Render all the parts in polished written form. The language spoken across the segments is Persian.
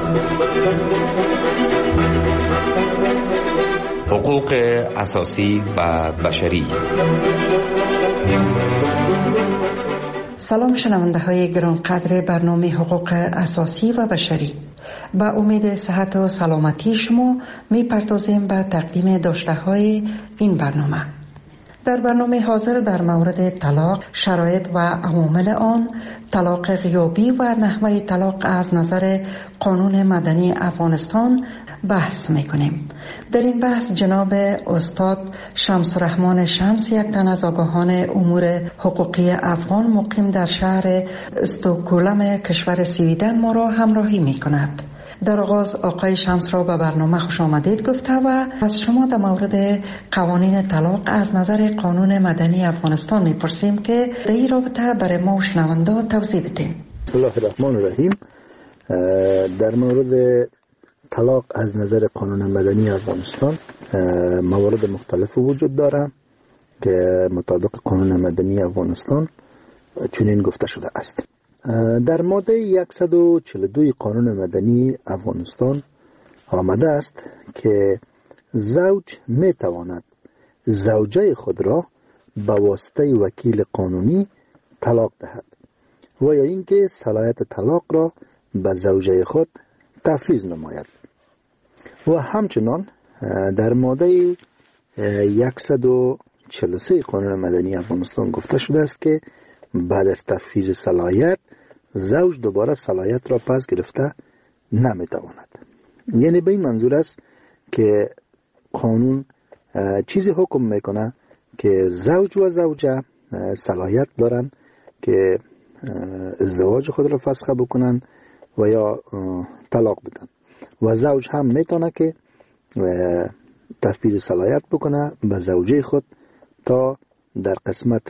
حقوق اساسی و بشری. سلام شنونده های گرانقدر برنامه حقوق اساسی و بشری. با امید صحت و سلامتی شما می پردازیم به تقدیم داشته های این برنامه. در برنامه حاضر در مورد طلاق، شرایط و عوامل آن، طلاق غیابی و نحوه طلاق از نظر قانون مدنی افغانستان بحث میکنیم. در این بحث جناب استاد شمس الرحمن شمس، یک تن از آگاهان امور حقوقی افغان مقیم در شهر استکهلم کشور سویدن ما را همراهی میکند. در آغاز آقای شمس را به برنامه خوش آمدید گفته و از شما در مورد قوانین طلاق از نظر قانون مدنی افغانستان میپرسیم که در این رابطه برای ما و شنونده توضیح بدیم. بسم الله الرحمن الرحیم. در مورد طلاق از نظر قانون مدنی افغانستان موارد مختلف وجود داره که مطابق قانون مدنی افغانستان چنین گفته شده است. در ماده 142 قانون مدنی افغانستان آمده است که زوج می تواند زوجه خود را به واسطه وکیل قانونی طلاق دهد و یا اینکه صلاحیت طلاق را به زوجه خود تفویض نماید. و همچنان در ماده 143 قانون مدنی افغانستان گفته شده است که بعد از تفویض صلاحیت زوج دوباره صلاحیت را پس گرفته نمیتواند. یعنی به این منظور است که قانون چیزی حکم میکنه که زوج و زوجه صلاحیت دارن که ازدواج خود را فسخ بکنن و یا طلاق بدن و زوج هم میتونه که تفویض صلاحیت بکنه به زوجه خود تا در قسمت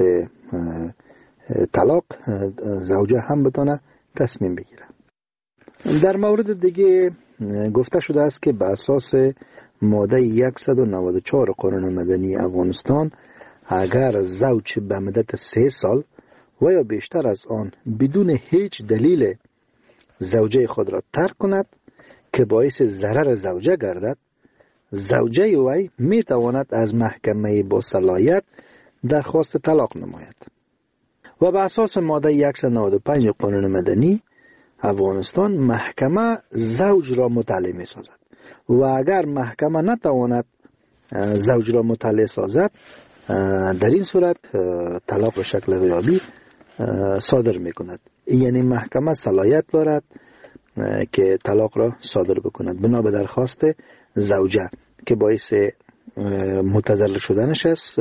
طلاق زوجه هم بتونه تصمیم بگیره. در مورد دیگه گفته شده است که به اساس ماده 194 قانون مدنی افغانستان اگر زوج به مدت 3 سال و یا بیشتر از آن بدون هیچ دلیل زوجه خود را ترک کند که باعث ضرر زوجه گردد، زوجه وی می تواند از محکمه با صلاحیت درخواست طلاق نماید. و به اساس ماده 195 قانون مدنی افغانستان محکمه زوج را مطلع می سازد و اگر محکمه نتواند زوج را مطلع سازد، در این صورت طلاق به شکل غیابی صادر می کند. یعنی محکمه صلاحیت دارد که طلاق را صادر بکند بنا به درخواست زوجه که باعث متضرر شدنش است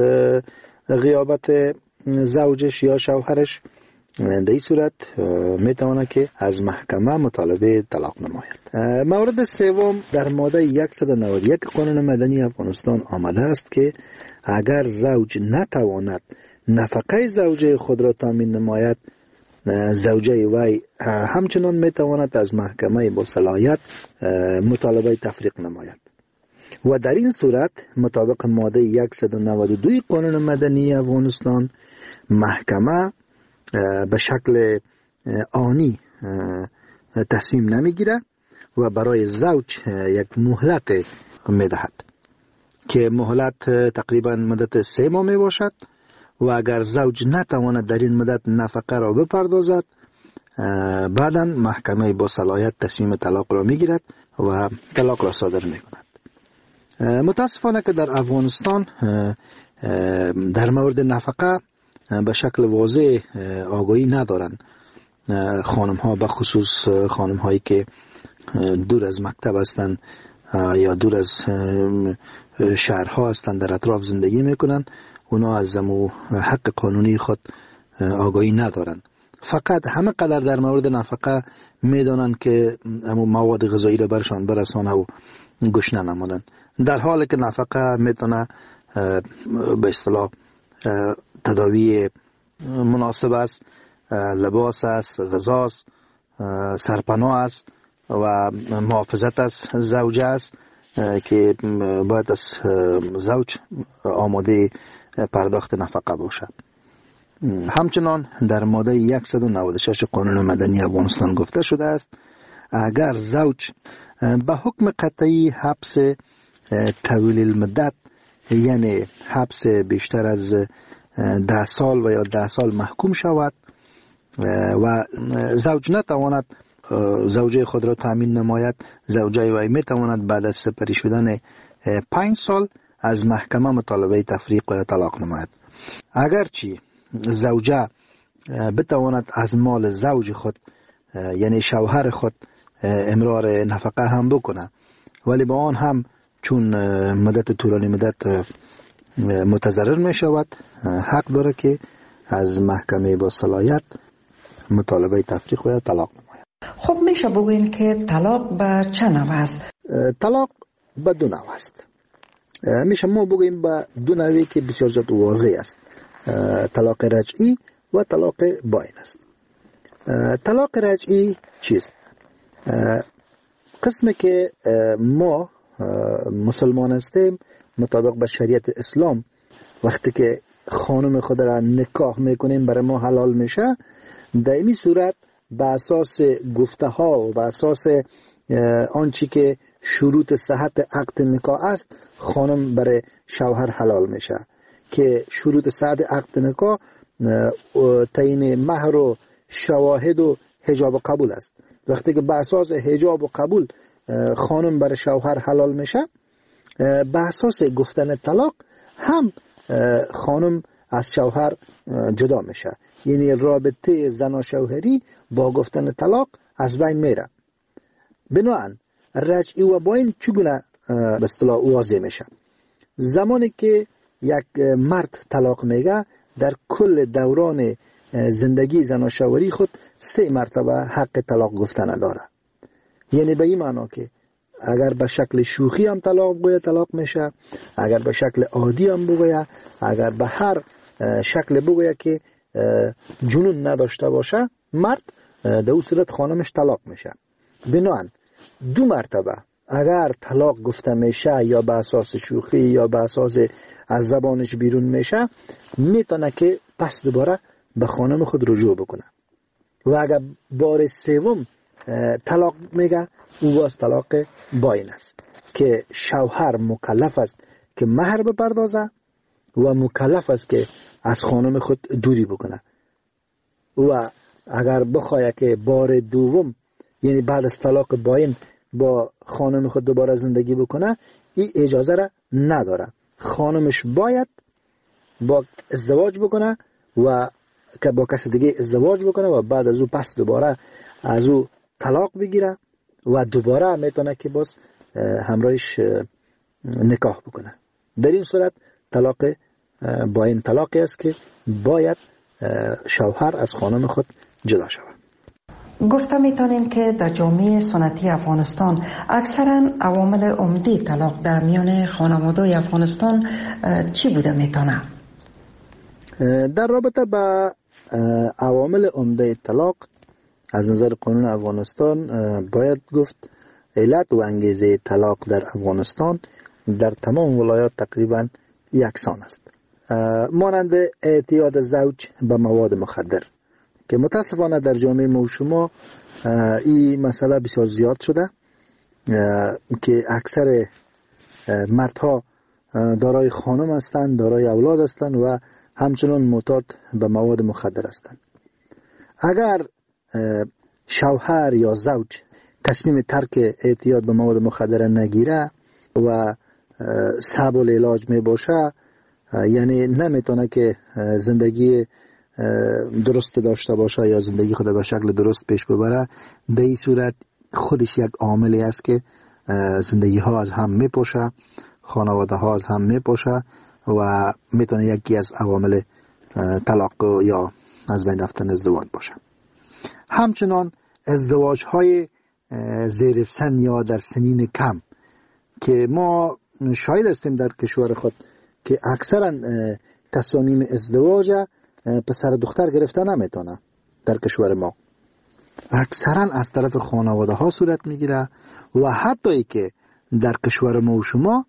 غیابت زوجش یا شوهرش. در این صورت میتونه که از محکمه مطالبه طلاق نماید. مورد سوم در ماده 191 قانون مدنی افغانستان آمده است که اگر زوج نتواند نفقه زوجه خود را تامین نماید، زوجه وی همچنان میتواند از محکمه با صلاحیت مطالبه تفریق نماید. و در این صورت مطابق ماده 192 قانون مدنی افغانستان محکمه به شکل آنی تصمیم نمیگیره و برای زوج یک مهلت میدهد که مهلت تقریبا مدت 3 ماه می باشد و اگر زوج نتواند در این مدت نفقه را بپردازد، بعدا محکمه با صلاحیت تصمیم طلاق را میگیرد و طلاق را صادر میکند. متاسفانه که در افغانستان در مورد نفقه به شکل واضح آگاهی ندارن خانم ها، به خصوص خانم هایی که دور از مکتب هستند یا دور از شهرها هستند، در اطراف زندگی میکنن. اونا از حق قانونی خود آگاهی ندارن. فقط همه قدر در مورد نفقه میدانن که مواد غذایی را برشان برسانه و گشنه نمانند، در حالی که نفقه میتونه به اصطلاح تداوی مناسب است، لباس است، غذا است، سرپناه است و محافظت از زوجه است که باید از زوج آماده پرداخت نفقه باشد. همچنان در ماده 196 قانون مدنی افغانستان گفته شده است اگر زوج به حکم قطعی حبس طویل المدت، یعنی حبس بیشتر از 10 سال و یا 10 سال محکوم شود و زوج نتواند زوجه خود را تأمین نماید، زوجه وی میتواند بعد از سپری شدن 5 سال از محکمه مطالبه تفریق و طلاق نماید. اگرچه زوجه بتواند از مال زوج خود یعنی شوهر خود امرار نفقه هم بکنه، ولی با آن هم چون مدت طولانی مدت متضرر می شود، حق داره که از محکمه با صلاحیت مطالبه تفریق و طلاق نماید. خب میشه بگوین که طلاق به چه نوع است؟ طلاق به 2 نوع است. میشه ما بگوییم به 2 نوعی که بسیار زیاد واضح است. طلاق رجعی و طلاق باین است. طلاق رجعی چیست؟ قسمی که ما مسلمان هستیم مطابق به شریعت اسلام وقتی که خانم خود را نکاح میکنیم برای ما حلال میشه، در این صورت به اساس گفته ها و به اساس آنچه که شروط صحت عقد نکاح است خانم برای شوهر حلال میشه که شروط صحت عقد نکاح تعیین مهر و شواهد و حجاب و قبول است. وقتی که به اساس حجاب و قبول خانم برای شوهر حلال میشه، به اساس گفتن طلاق هم خانم از شوهر جدا میشه، یعنی رابطه زن و شوهری با گفتن طلاق از بین میره. بنابراین رجعی و باین چگونه به اصطلاح واضح میشه؟ زمانی که یک مرد طلاق میگه در کل دوران زندگی زن و شوهری خود 3 مرتبه حق طلاق گفتن داره. یعنی به این معنا که اگر به شکل شوخی هم طلاق بگوید طلاق میشه، اگر به شکل عادی هم بگوید، اگر به هر شکل بگوید که جنون نداشته باشه مرد، در اون صورت خانمش طلاق میشه. بنابراین 2 مرتبه اگر طلاق گفته میشه یا به اساس شوخی یا به اساس از زبانش بیرون میشه، میتونه که پس دوباره به خانم خود رجوع بکنه. و اگر بار 3 طلاق میگه، او باز طلاق باین است که شوهر مکلف است که مهر بپردازه و مکلف است که از خانم خود دوری بکنه. و اگر بخواه که بار 2 یعنی بعد از طلاق باین با خانم خود دوباره زندگی بکنه، این اجازه را نداره. خانمش باید با ازدواج بکنه و که با کس دیگه ازدواج بکنه و بعد از او پس دوباره از او طلاق بگیره و دوباره میتونه که باز همراهش نکاح بکنه. در این صورت طلاق باین طلاقی است که باید شوهر از خانم خود جدا شود. گفته میتونیم که در جامعه سنتی افغانستان اکثرا عوامل عمده طلاق در میان خانواده افغانستان چی بوده میتونه؟ در رابطه با عوامل عمده طلاق از نظر قانون افغانستان باید گفت علت و انگیزه طلاق در افغانستان در تمام ولایات تقریبا یکسان است، مانند اعتیاد زوج به مواد مخدر که متاسفانه در جامعه ما و شما این مسئله بسیار زیاد شده که اکثر مردها دارای خانم هستند، دارای اولاد هستند و همچنان معتاد به مواد مخدر هستند. اگر شوهر یا زوج تصمیم ترک اعتیاد به مواد مخدر نگیره و صعب العلاج می باشه، یعنی نمیتونه که زندگی درست داشته باشه یا زندگی خود به شکل درست پیش ببره، در این صورت خودش یک عاملی است که زندگی ها از هم میپاشه، خانواده ها از هم میپاشه و میتونه یکی از عوامل طلاق یا از بین رفتن ازدواج باشه. همچنان ازدواج های زیر سن یا در سنین کم که ما شاهد هستیم در کشور خود که اکثرا تصامیم ازدواج پسر دختر گرفته نمیتونه. در کشور ما اکثرا از طرف خانواده ها صورت میگیره و حتی ای که در کشور ما و شما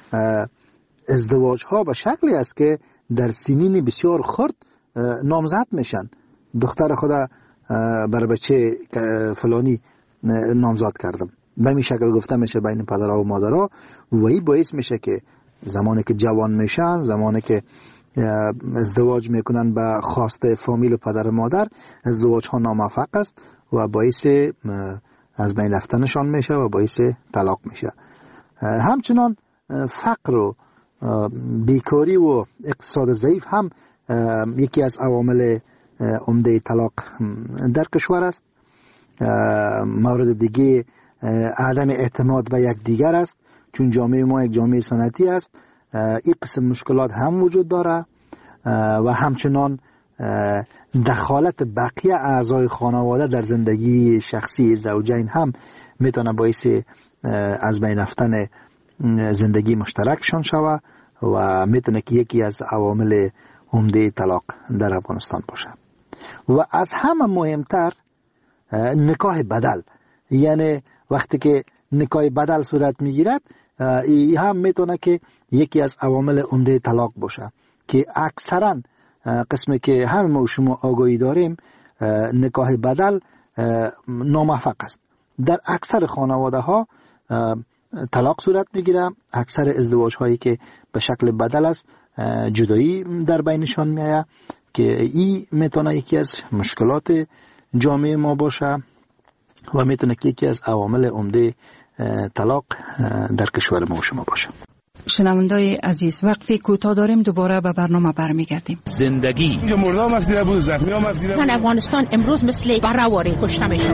ازدواج ها به شکلی است که در سنین بسیار خرد نامزد میشن. دختر خدا بر بچه فلانی نامزاد کردم. به این شکل گفته میشه بین پدرها و مادرها و این باعث میشه که زمانی که جوان میشن، زمانی که ازدواج میکنن به خواسته فامیل پدر و مادر، ازدواج ها ناموفق است و باعث از بین رفتنشان میشه و باعث طلاق میشه. همچنان فقر و بیکاری و اقتصاد ضعیف هم یکی از عوامل عمده طلاق در کشور است. مورد دیگه عدم اعتماد به یک دیگر است، چون جامعه ما یک جامعه سنتی است. این قسم مشکلات هم وجود داره و همچنان دخالت بقیه اعضای خانواده در زندگی شخصی زوجین هم میتونه باعث از بین رفتن زندگی مشترکشان شود و میتونه که یکی از عوامل عمده طلاق در افغانستان باشه. و از همه مهمتر نکاح بدل، یعنی وقتی که نکاح بدل صورت میگیرد، این هم میتونه که یکی از عوامل عمده طلاق باشه که اکثرا قسمی که همه ما شما آگاهی داریم نکاح بدل ناموفق است. در اکثر خانواده ها طلاق صورت میگیره. اکثر ازدواج هایی که به شکل بدل است جدایی در بینشان میآید که این میتونه یکی از مشکلات جامعه ما باشه و میتونه که یکی از عوامل عمده طلاق در کشور ما و شما باشه. شنوندای عزیز، وقفی کوتاه داریم، دوباره به برنامه برمیگردیم. زندگی مردم مسئله بود، زخمی ها مسئله بود. زن افغانستان امروز مثل برهواری کشته میشن.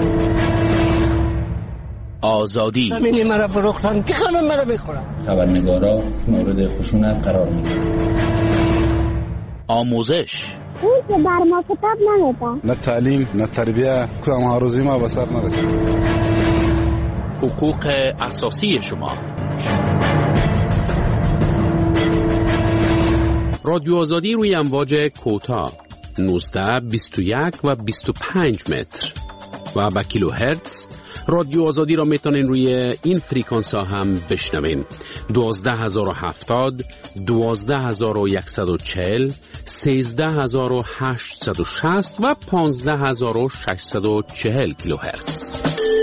آزادی همین مرا فروختن که خانم مرا بخورم. خبرنگارا مورد خشونت قرار میگیرن. آموزش اون که در ما کتاب نمیده. نه تعلیم نه تربیه، کدام ها روزی ما به سر نرسید. حقوق اساسی شما. رادیو آزادی روی امواج کوتاه 19 21 و 25 متر و با کیلو هرتز. رادیو آزادی را میتونین روی این فریکانس ها هم بشنوین: 12070 12140 13860 و 15640 کیلوهرتز.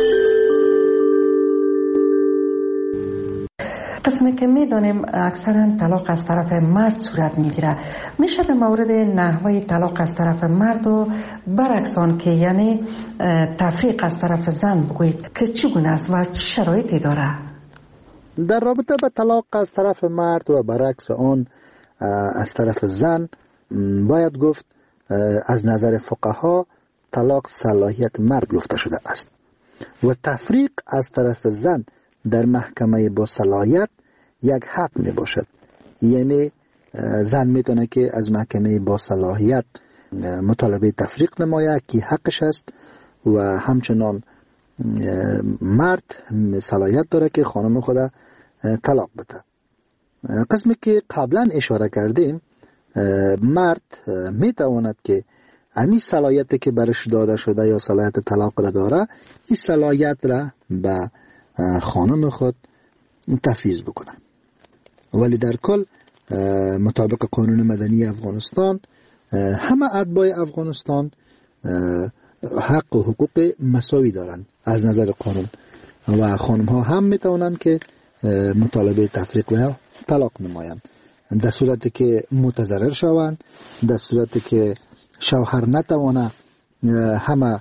قسمی که میدانیم اکثرا طلاق از طرف مرد صورت میگیره، میشه به مورد نحوه طلاق از طرف مرد و برعکس آن که یعنی تفریق از طرف زن بگویید که چگونه است و چه شرایطی داره؟ در رابطه با طلاق از طرف مرد و برعکس آن از طرف زن باید گفت از نظر فقها طلاق صلاحیت مرد گفته شده است و تفریق از طرف زن در محکمه با صلاحیت یک حق می باشد. یعنی زن میتونه که از محکمه با صلاحیت مطالبه تفریق نماید که حقش است و همچنان مرد صلاحیت داره که خانم خود طلاق بده. قسمی که قبلا اشاره کردیم، مرد میتواند که همین صلاحیتی که برش داده شده یا صلاحیت طلاق را داره، این صلاحیت را به خانم خود تفویض بکنه. ولی در کل مطابق قانون مدنی افغانستان همه اتباع افغانستان حق و حقوق مساوی دارند از نظر قانون و خانم ها هم میتوانند که مطالبه تفریق و طلاق نمایند در صورتی که متضرر شوند، در صورتی که شوهر نتوانه همه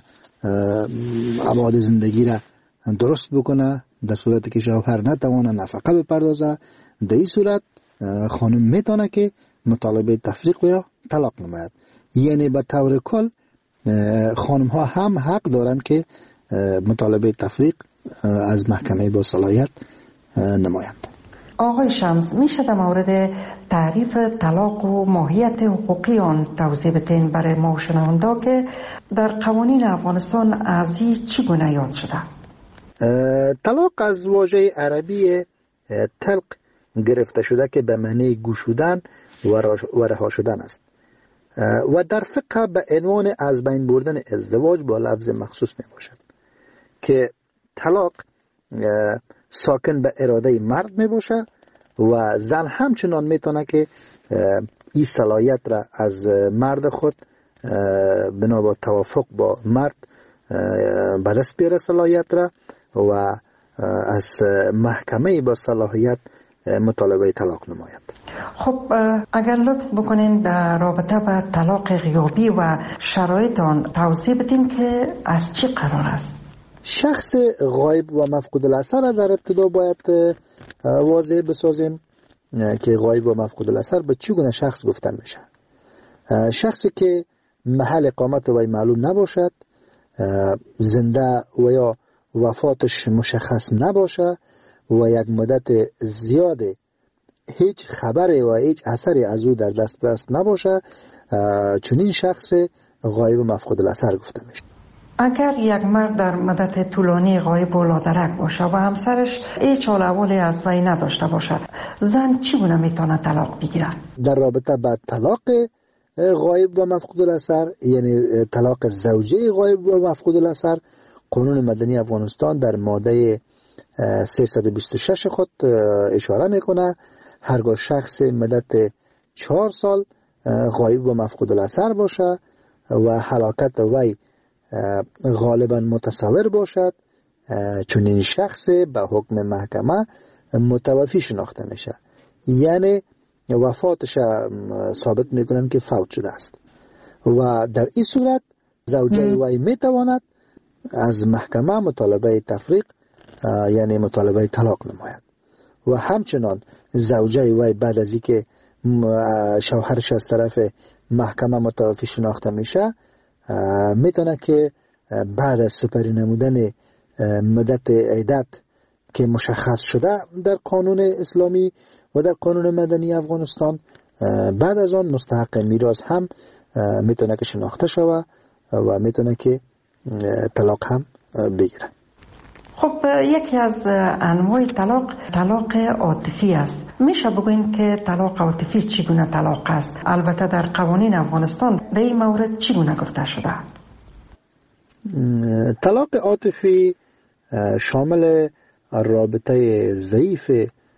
ابعاد زندگی را درست بکنه، در صورتی که شوهر نتوانه نفقه بپردازه، در این صورت خانم میتونه که مطالبه تفریق و طلاق نماید. یعنی به طور کل خانم ها هم حق دارند که مطالبه تفریق از محکمه با صلاحیت نمایند. آقای شمس، میشه در مورد تعریف طلاق و ماهیت حقوقی آن توضیح بدین برای ما شنوندا که در قوانین افغانستان از این چگونه یاد شده؟ طلاق از واژه عربی طلق گرفته شده که به معنی گشودن و رها شدن است و در فقه به عنوان از بین بردن ازدواج با لفظ مخصوص می باشد که طلاق ساکن به اراده مرد می باشه و زن همچنان می تونه که این صلاحیت را از مرد خود بنا با توافق با مرد به دست بیاره صلاحیت را و از محکمه با صلاحیت مطالبه طلاق نماید. خب اگر لطف بکنین در رابطه با طلاق غیابی و شرایط آن توضیح بدین که از چی قرار است؟ شخص غایب و مفقود الاثر در ابتدا باید واضح بسازیم که غایب و مفقود الاثر به چگونه شخص گفته میشه. شخصی که محل اقامت وی معلوم نباشد، زنده و یا وفاتش مشخص نباشه و یک مدت زیاد هیچ خبری و هیچ اثری از او در دست نباشه، چنین شخص غایب و مفقود الاثر گفته میشه. اگر یک مرد در مدت طولانی غایب و لادرک باشه و همسرش هیچ حال احوالی از وی نداشته باشد، زن چگونه میتونه طلاق بگیره؟ در رابطه با طلاق غایب و مفقود الاثر، یعنی طلاق زوجه غایب و مفقود الاثر، قانون مدنی افغانستان در ماده 326 خود اشاره میکنه هرگاه شخص مدت 4 سال غایب و مفقود الاثر باشه و هلاکت وی غالبا متصور باشد، چون این شخص به حکم محکمه متوفی شناخته میشه، یعنی وفاتش ثابت میکنن که فوت شده است و در این صورت زوجه وی میتواند از محکمه مطالبه تفریق یعنی مطالبه طلاق نماید و همچنان زوجه وی بعد از اینکه شوهرش از طرف محکمه متوفی شناخته میشه میتونه که بعد از سپری نمودن مدت عدت که مشخص شده در قانون اسلامی و در قانون مدنی افغانستان، بعد از آن مستحق میراث هم میتونه که شناخته شوه و میتونه که طلاق هم بگیره. خب یکی از انواع طلاق عاطفی است. میشه بگوین که طلاق عاطفی چگونه طلاق است؟ البته در قوانین افغانستان به این مورد چگونه گفته شده؟ طلاق عاطفی شامل رابطه ضعیف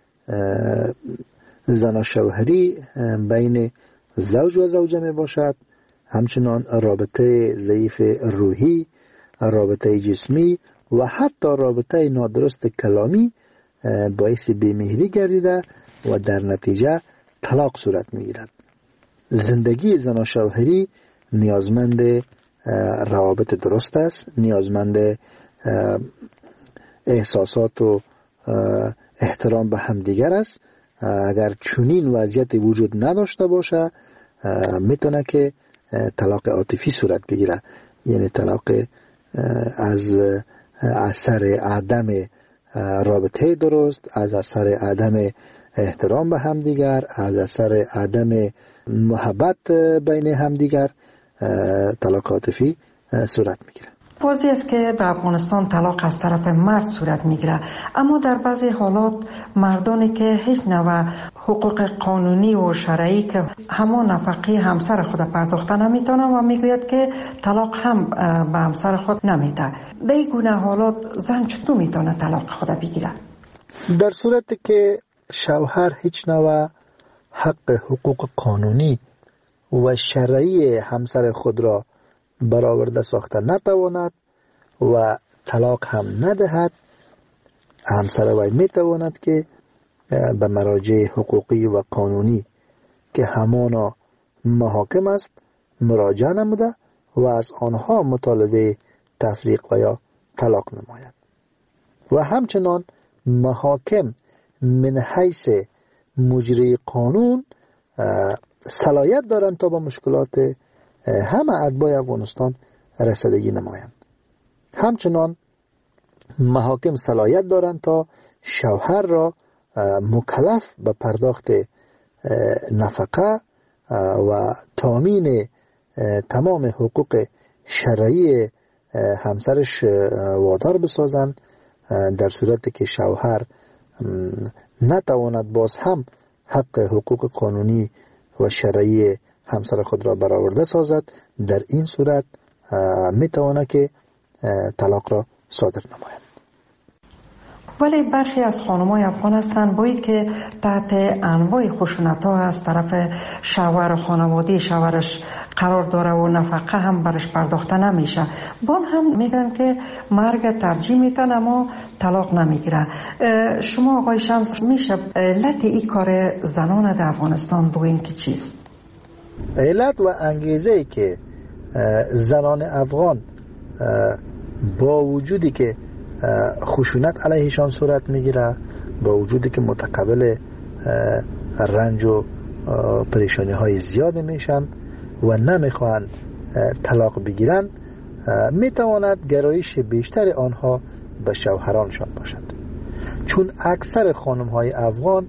زن و شوهری بین زوج و زوجه می باشد، همچنان رابطه ضعیف روحی، رابطه جسمی و حتی رابطه نادرست کلامی باعث بیمهری گردیده و در نتیجه طلاق صورت می گیرد. زندگی زن و شوهری نیازمند روابط درست است، نیازمند احساسات و احترام به همدیگر است. اگر چنین وضعیت وجود نداشته باشه میتونه که طلاق عاطفی صورت بگیره، یعنی طلاق از اثر عدم رابطه درست، از اثر عدم احترام به همدیگر، از اثر عدم محبت بین همدیگر طلاق عاطفی صورت میگیره. واضح است که در افغانستان طلاق از طرف مرد صورت میگیره، اما در بعضی حالات مردانی که هیچ نوع حقوق قانونی و شرعی که همان نفقه همسر خود پرداخته نمیتونه و میگوید که طلاق هم به همسر خود نمیده. در این گونه حالات زن چطور میتونه طلاق خود بگیره؟ در صورتی که شوهر هیچ نوع حق حقوق قانونی و شرعی همسر خود را برآورده ساخته نتواند و طلاق هم ندهد، همسر وی میتواند که به مراجع حقوقی و قانونی که همانا محاکم است مراجعه نموده و از آنها مطالبه تفریق و یا طلاق نماید و همچنان محاکم من حیث مجری قانون صلاحیت دارند تا با مشکلات همه اتباع افغانستان رسیدگی نمایند. همچنان محاکم صلاحیت دارند تا شوهر را مکلف به پرداخت نفقه و تامین تمام حقوق شرعی همسرش وادار بسازند، در صورتی که شوهر نتواند باز هم حق حقوق قانونی و شرعی همسر خود را برآورده سازد. در این صورت میتواند که طلاق را صادر نماید. ولی برخی از خانم‌های افغان هستند بایی که تحت انواع خشونت‌ها از طرف شوهر و خانواده شوهرش قرار داره و نفقه هم برش پرداخته نمیشه. بان هم میگن که مرگ ترجیح میتن اما طلاق نمیگیره. شما آقای شمس میشه علت این کار زنان در افغانستان بگوین که چیست؟ علت و انگیزه که زنان افغان با وجودی که خشونت علیهشان صورت میگیره، با وجودی که متقبل رنج و پریشانی های زیاد میشن و نمیخوان طلاق بگیرن، میتواند گرایش بیشتر آنها به شوهرانشان باشد. چون اکثر خانم های افغان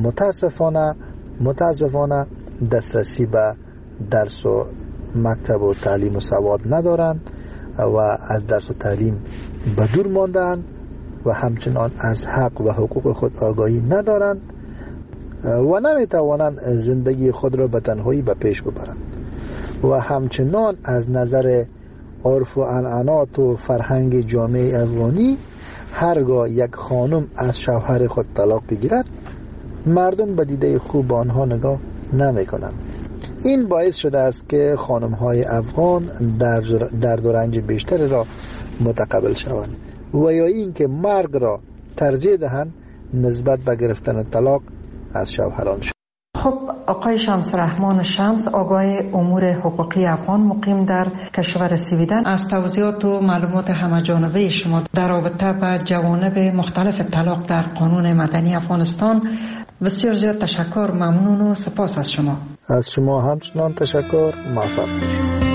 متاسفانه دسترسی به درس و مکتب و تعلیم و سواد ندارند و از درس و تعلیم به دور ماندند و همچنان از حق و حقوق خود آگاهی ندارند و نمیتوانند زندگی خود را به تنهایی به پیش ببرند و همچنان از نظر عرف و عنعنات و فرهنگ جامعه افغانی هرگاه یک خانم از شوهر خود طلاق بگیرد مردم به دیده خوب آنها نگاه نمی کنند. این باعث شده است که خانم های افغان درد و رنج بیشتری را متقبل شوند و یا این که مرگ را ترجیح دهند نسبت به گرفتن طلاق از شوهرانشان. خب آقای شمس رحمان شمس، آگاه امور حقوقی افغان مقیم در کشور سویدن، از توضیحات و معلومات همه‌جانبه شما در رابطه با جوانب مختلف طلاق در قانون مدنی افغانستان بسیار زیاد تشکر، ممنون و سپاس از شما. از شما همچنان تشکر، موفق باشید.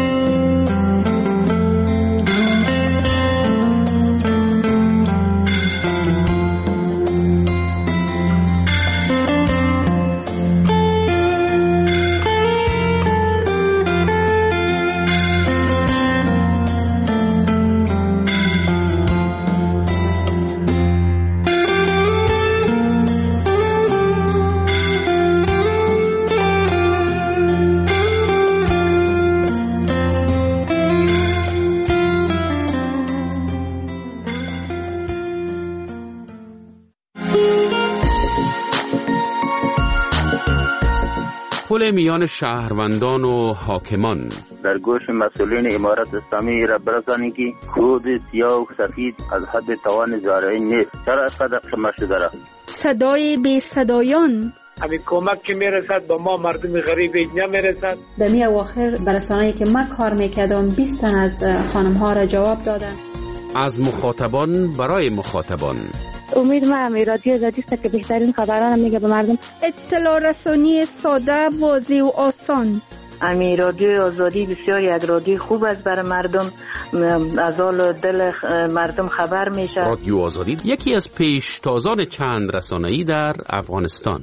پل میان شهروندان و حاکمان در گوش مسئولین امارت اسلامی را برسانید که خود سیاه و سفید از حد توان زارعی نیست. چرا اینقدر شما شده را؟ صدای بی صدایان، همین کمک که میرسد با ما مردم غریب اینجا میرسد. در می اواخر برسانه‌ای که من کار میکردم 20 تن از خانم ها را جواب دادن. از مخاطبان برای مخاطبان. امید من رادیو آزادی است که بهترین خبران میگه به مردم. اطلاع رسانی ساده، واضح و آسان. امی رادیو آزادی بسیاری از رادیو خوب است برای مردم، از حال دل مردم خبر میشه. رادیو آزادی یکی از پیشتازان چند رسانه‌ای در افغانستان.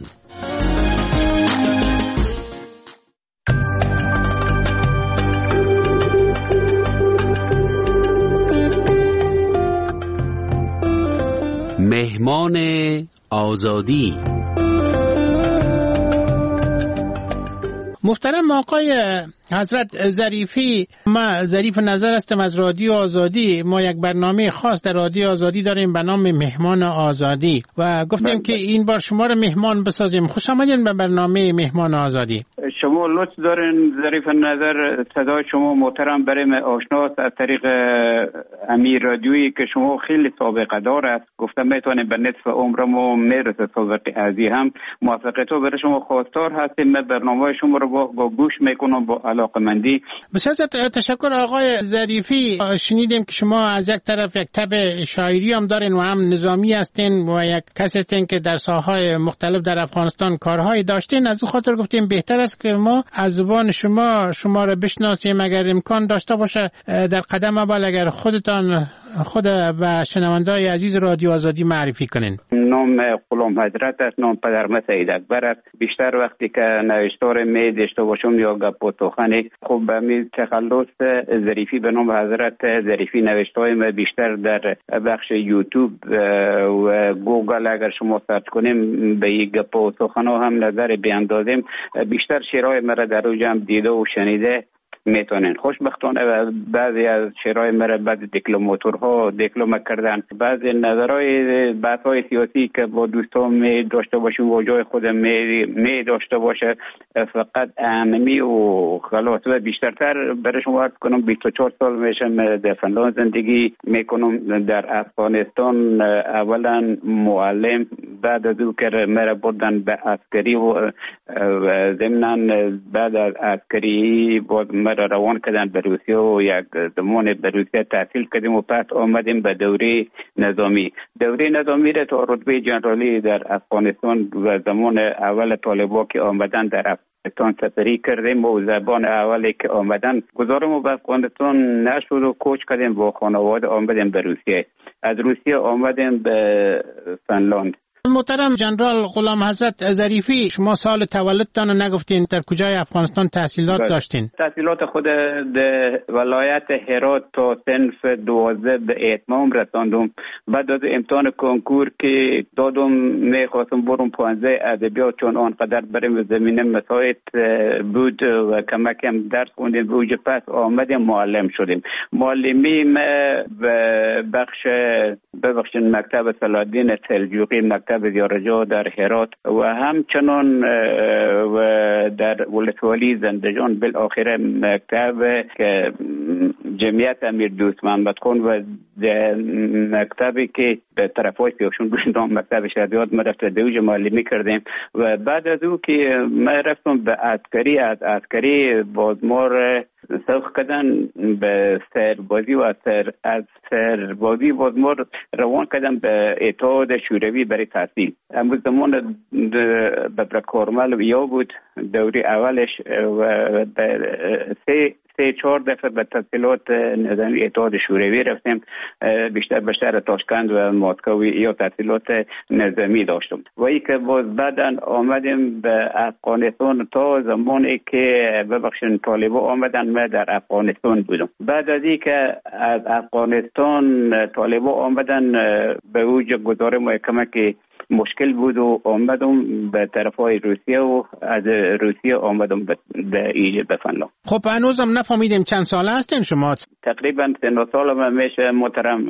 مهمان آزادی. محترم آقای حضرت ظریفی، ما ظریف نظر هستم از رادیو آزادی. ما یک برنامه خاص در رادیو آزادی داریم به نام مهمان آزادی و گفتیم که این بار شما رو مهمان بسازیم. خوش آمدین به برنامه مهمان آزادی. شما لطف دارین ظریف نظر، صدای شما محترم برای من آشناست از طریق امیر رادیویی که شما خیلی سابقه دار است. گفتم میتونیم به نصف عمرمو میرسه سابقه ازی هم. موافقتو برای شما خواستار هستیم. من برنامه شما رو با گوش میکنم با علاقمندی. بسیار تشکر آقای ظریفی. شنیدیم که شما از یک طرف یک تب شاعری هم دارین و هم نظامی هستین و یک کسی هستین که در ساحه‌های مختلف در افغانستان کارهایی داشتین. از اون خاطر گفتیم بهتر است که ما از زبان شما را بشناسیم. اگر امکان داشته باشه در قدم اول اگر خودتان خود به شنونده‌های عزیز رادیو آزادی معرفی کنین. نام غلام حضرت است، نام پدرم سید اکبر است. بیشتر وقتی که نوشتار می داشته باشم یا گپ و سخنی، خب به می تخلص ظریفی به نام حضرت ظریفی نوشته‌های بیشتر در بخش یوتیوب و گوگل اگر شما سرچ کنیم به این گپ و سخن‌ها هم نظر بیاندازیم. بیشتر شعرهای مرا در اوج هم دیده و شنیده میتونن. خوشبختانه بعضی از شورای مرا بعد دیپلماتورها دیپلم کردن. بعضی نظرهای بحث‌های سیاسی که با دوستان می داشته باشیم و جای خودم می داشته باشه فقط اهمی و خلاص. و بیشترتر برای شما عرض کنم 24 سال میشم در فنلاند زندگی میکنم. در افغانستان اولا معلم، بعد از او که مرا بردن به عسکری و ضمناً بعد از عسکری بود مرا روان کردن به روسیه و یک زمان به روسیه تحصیل کردیم و پس آمدیم به دوره نظامی. دوره نظامی را تا رتبه جنرالی در افغانستان و زمان اول طالبان که آمدن در افغانستان سفری کردیم و زبان اولی که آمدن گذارم به افغانستان نشد و کوچ کردیم با خانواده آمدیم به روسیه. از روسیه آمدیم به فنلاند. محترم جنرال غلام حضرت ظریفی، شما سال تولدتان رو نگفتین، در کجای افغانستان تحصیلات داشتین؟ تحصیلات خود در ولایت هرات تا صنف 12 به اتمام رساندم. بعد از امتحان کنکور که دادم میخواستم برم 15 ادبیات، چون آنقدر بریم زمینه مساعد بود و کمکم درس خوندیم بوجه پس آمدیم معلم شدیم. معلمی به بخش مکتب صلاح‌الدین سلجوقی مکتب زیارجو در هرات و همچنان و در ولسوالی زندجان بالاخره مکتب که جمعیت امیر دوست محمد خان و مکتبی که به طرفای سیاشون بودم مکتب شهادیات ما رفت دوج معلمی کردیم. و بعد از او که ما رفتم به عسکری، از عسکری بازمار سوق کردن به سربازی و از سربازی بازمار روان کردن به اتحاد شوروی برای تحصیل. امروز زمان به کارمل یا بود دوری اولش و سه چهار دفعه به تحصیلات نظامی اتحاد شوروی رفتیم، بیشتر به شهر تاشکند و مسکو یا تحصیلات نظامی داشتم. و ای که باز بعدن آمدیم به افغانستان تا زمانی که ببخشن طالبان آمدن ما در افغانستان بودم. بعد از ای که از افغانستان طالبان آمدن به اوج گذار محکمه که مشکل بود و آمدم به طرفای روسیه و از روسیه آمدم به فنلاند. خب هنوزم نفهمیدیم چند ساله هستین شما؟ تقریبا 3 سالم میشه محترم،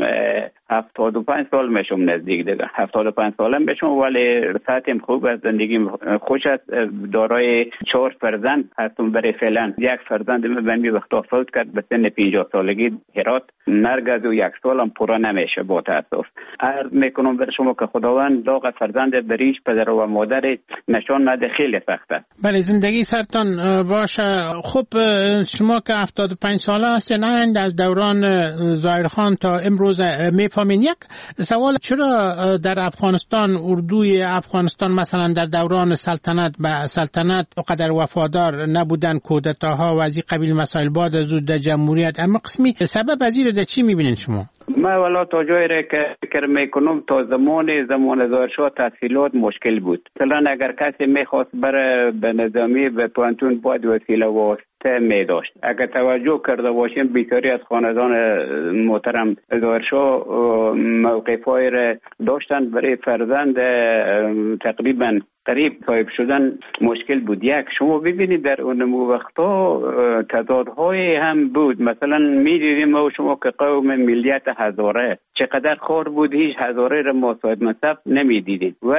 75 سال میشم نزدیک دیگه. 75 سالم میشم ولی ساعتم خوب است، زندگیم خوش است. دارای 4 فرزند هستم برای فعلا. یک فرزند من به وقتا فوت کرد به سن 50 سالگی هرات. مرگ از 1 سالم پورا نمیشه با تاسف. عرض میکنم بر شما که خداوند داغ فرزند بریش پدر و مادر نشان نده، خیلی سخته. بله زندگی سرتان باشه. خب شما که 75 ساله هستین از دوران ظاهرخان تا امروز میفهمین. یک سوال، چرا در افغانستان اردوی افغانستان مثلا در دوران سلطنت به سلطنت قدر وفادار نبودن، کودتاها و از این قبیل مسائل بعد از در جمهوریت اما قسمی سبب از این چی میبینین شما؟ ما والا تا جایی را که فکر میکنم تا زمان ظاهرشاه تحصیلات مشکل بود. مثلا اگر کسی میخواست بره به نظامی به پانتون باید وسیله واسطه میداشت. اگر توجه کرده باشیم بیشتری از خاندان محترم ظاهرشاه موقفای را داشتن برای فرزند تقریبا قریب صاحب شدن مشکل بود. یک شما ببینید در اون وقتا تضادهای هم بود. مثلا میدیدیم ما شما که قوم ملیت هزاره چقدر خور بود، هیچ هزاره را ما صاحب منصب نمیدیدیم و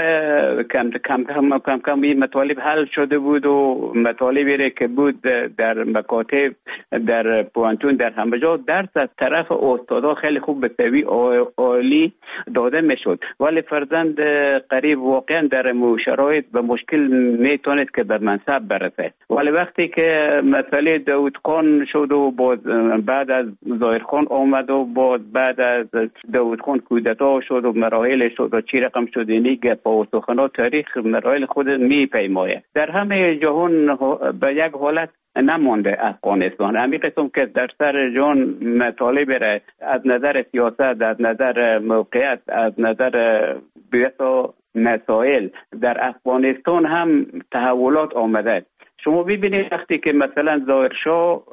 کم این مطالب حل شده بود و مطالبی را که بود در مکاتب در پوانتون در همه جا درس از طرف استادا خیلی خوب به سوی عالی داده میشد، ولی فرزند قریب واقعا در شرایط به مشکل میتونید که به منصب برسه. ولی وقتی که مسئله داود خان شد و بعد از ظاهر خان آمد و بعد از داود خان کودتا شد و مراحل شد و چی رقم شد، اینی گپ و سخنات تاریخ مراحل خود میپیماید. در همه جهان به یک حالت نمانده افغانستان. همین قسم که در سر جان مطالب را از نظر سیاست، از نظر موقعیت، از نظر بیاتا مسائل در افغانستان هم تحولات آمده. شما ببینید وقتی که مثلا ظاهرشاه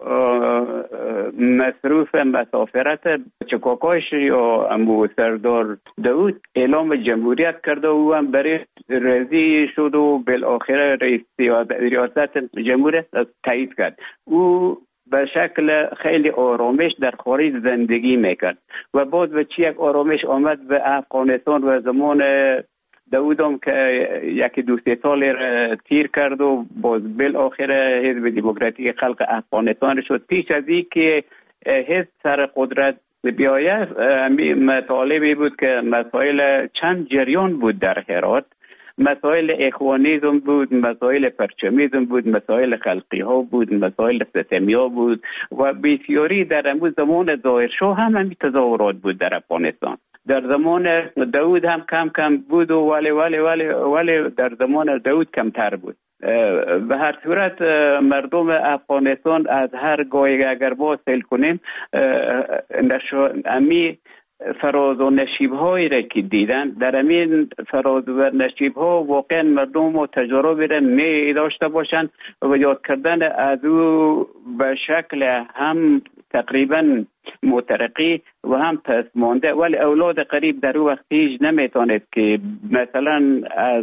مصروف مسافرت چکاکاش یا امو سردار داود اعلام جمهوریت کرده و هم برای رضی شد و بالاخره رئیس ریاست جمهوریت تایید کرد. او به شکل خیلی آرامش در خارج زندگی میکرد و بعد به چی یک آرامش آمد به افغانستان و زمان داودم که یکی 2-3 سال تیر کرد و باز بالاخره حزب دموکراتیک خلق افغانستان شد. پیش از این که حزب سر قدرت بیاید مطالبی بود که مسائل چند جریان بود در هرات، مسائل اخوانیزم بود، مسائل پرچمیزم بود، مسائل خلقی ها بود، مسائل ستمی ها بود و بسیاری در امروز زمان ظاهرشاه هم همین تظاهرات بود در افغانستان. در زمان داود هم کم کم بود و ولی در زمان داود کمتر بود. به هر صورت مردم افغانستان از هر گاهی اگر باز سیل کنیم امی فراز و نشیب هایی را که دیدن، در امین فراز و نشیب ها واقعا مردم و تجربه را می داشته باشند و یاد کردن از او به شکل هم تقریبا مترقی و هم پس مانده، ولی اولاد قریب در او وقت هیچ نمیتواند که مثلا از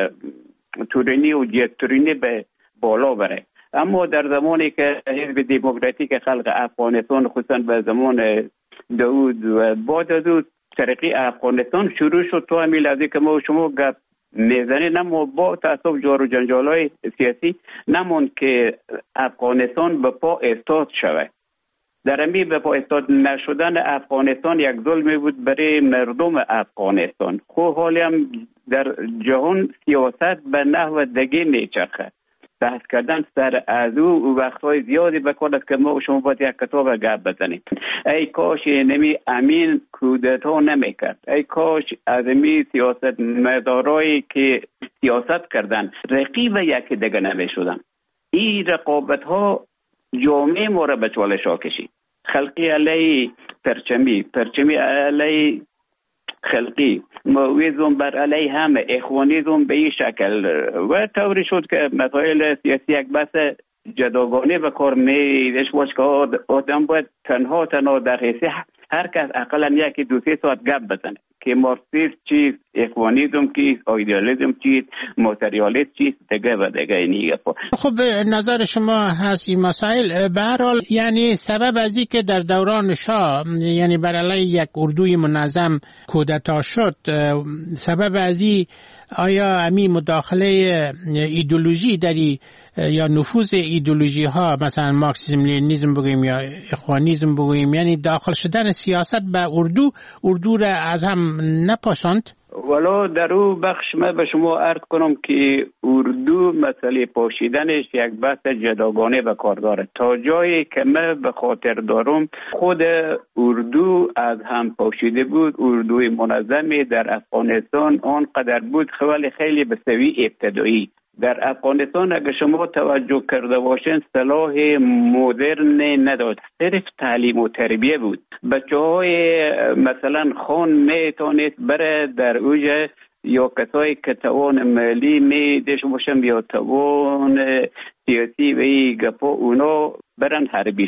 تورینی و جتورینی به بالا بره. اما در زمانی که حزب دموکراتیک خلق افغانستان خصوصا به زمان داود و بعد از او ترقی افغانستان شروع شد، تو همین لحظه که ما شما گپ میزنید اما با تعصب جار و جنجال‌های سیاسی نموند که افغانستان به پا استاد شود. در همین به پا استاد نشدن افغانستان یک ظلمی بود برای مردم افغانستان. خب حالی هم در جهان سیاست به نحو دیگه میچرخه. بحث کردن سر از او وقتهای زیادی بکنه که ما شما باید یک کتاب گپ بزنید. ای کاش نمی امین کودتا نمیکرد، ای کاش از می سیاست مدارایی که سیاست کردن رقیب یکی دیگه نمیشدن. این رقابت ها جامعه ما را به چالش ها کشید. خلقی علی پرچمی علی خلقی، مویزم بر علی همه، اخوانیزم به این شکل و طوری شد که مسائل سیاسی یک بحث جداگانه و کار میدش باش که آدم باید تنها در حیث هر کس اقلا 1-2-3 ساعت گپ بزنه که مارکسیسم چیست، اخوانیزم چیست، ایدئالیسم چیست، ماتریالیسم چیست، دیگه و دیگه اینی گپا. خب نظر شما هست این مسائل به هر حال یعنی سبب از این که در دوران شاه یعنی بر علیه یک اردوی منظم کودتا شد، سبب از این آیا همین مداخله ایدئولوژی در یا نفوذ ایدئولوژی ها مثلا مارکسیسم لنینیسم بگوییم یا اخوانیسم بگوییم، یعنی داخل شدن سیاست به اردو را از هم نپاشاند؟ ولی در او بخش من به شما عرض کنم که اردو مسئله پاشیدنش یک بحث جداگانه به کار داره. تا جایی که من به خاطر دارم خود اردو از هم پاشیده بود. اردوی منظمی در افغانستان آنقدر بود خیلی به سوی ابتدایی. در افغانستان اگر شما توجه کرده باشین صلاح مدرن نداشت، صرف تعلیم و تربیه بود. بچه‌های مثلا خان میتونید بره در اوج یا کسایی که توان مالی میدش باشن یا توان سیاسی و این گپا اونا برن حربی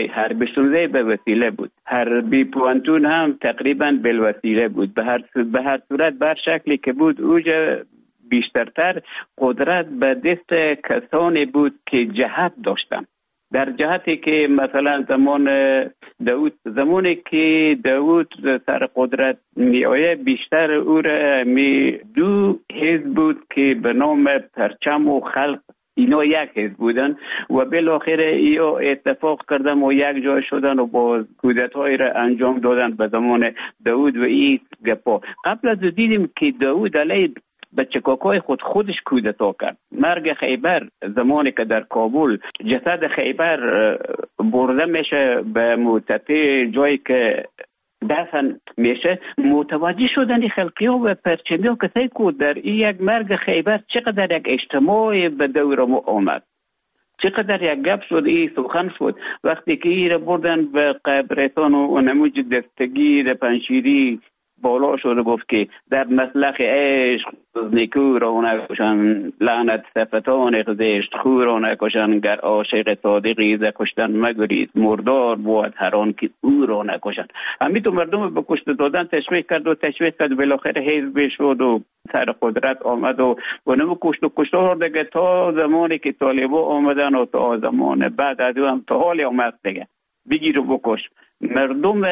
16 به وسیله بود، حربی پوانتون هم تقریبا بالوسیله بود. به هر صورت بر شکلی که بود اوج بیشترتر قدرت به دست کسانی بود که جهت داشتن. در جهتی که مثلا زمانی که داود سر قدرت می آید بیشتر او را دو حزب بود که به نام پرچم و خلق اینا یک حزب بودن و بالاخره اینا اتفاق کردن و یک جای شدن و با کودتایی را انجام دادن به زمان داود و این گپا. قبل از دیدیم که داود علیه بچکاکای خودش کودتا کرد. مرگ خیبر زمانی که در کابل جسد خیبر برده میشه به موتته جایی که دفن میشه، متوجه شدن خلقی ها و پرچمی ها کسایی که در این یک مرگ خیبر چقدر یک اجتماع به دور ما آمد، چقدر یک گپ شد، این سخن شد. وقتی که این را بردن به قبرستان و نموج دستگیر پنشیری بالا شد و گفت که در مسلخ عشق نیکو را نکشن، لعنت صفتان زشت خو را نکشن، گر عاشق صادقی ز کشتن مگریز، مردار بود هر آن که او را نکشن. همین تو مردم به کشته دادن تشویق کرد، بالاخره حزب شد و سر قدرت آمد و اونم کشتار دیگه تا زمانی که طالبا آمدن و تا زمان بعد از اون هم تا حالی آمد دیگه بگیر و بکش. مردم